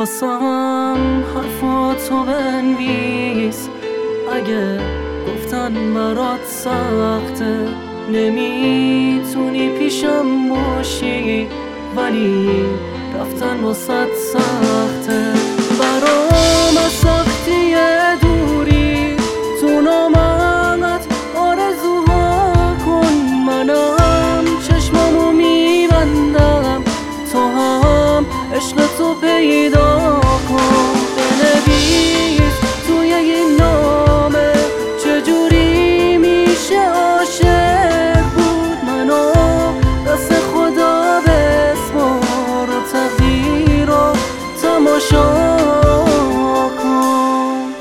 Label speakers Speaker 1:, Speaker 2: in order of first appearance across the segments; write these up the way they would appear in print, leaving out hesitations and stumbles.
Speaker 1: واسم حرفاتو بنویس، اگه گفتن برات سخته نمیتونی پیشم باشی، ولی رفتن واسط سخته. برام از سختی دوری تو نامت آرزوها کن، منم چشمامو میبندم تو هم عشق تو پیدا کن. بنویس توی این نامه چجوری میشه عاشق بود، منو دست خدا بسپار و تقدیر رو تماشا کن.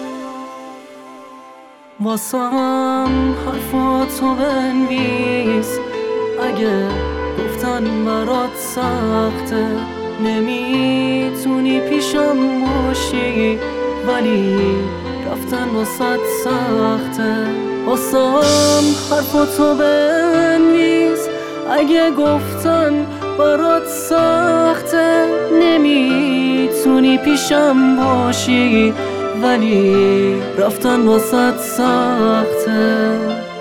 Speaker 1: واسم حرفاتو بنویس، اگه گفتن برات سخته نمیتونی پیشم باشی، ولی رفتن واسط سخته. واسم حرفاتو بنویس، اگه گفتن برات سخته نمیتونی پیشم باشی، ولی رفتن واسط سخته.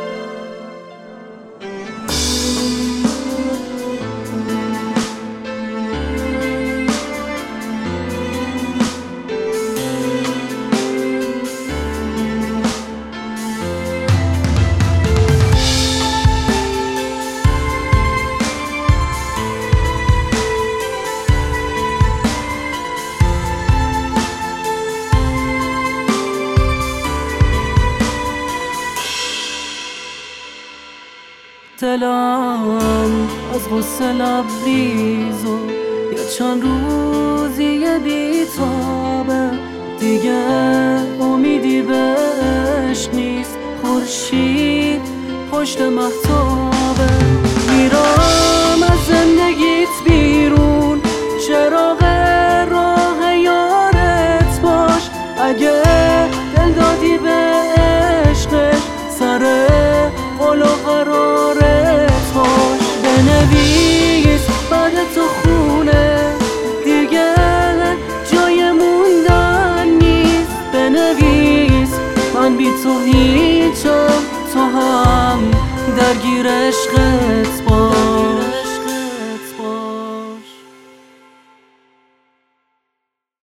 Speaker 1: دلم از غصه لبریز و یه چند روزی بیتابه، دیگه امیدی بهش نیست، خورشید پشت مهتابه. میرم از زندگیت بیرون، چراغ راه یارت باش، اگه دل دادی به عشقش سر قول و قرارت باش. بنویس بعد تو خونه دیگه جای موندن نیست، بنویس من بی تو هیچم، تو هم درگیر عشقت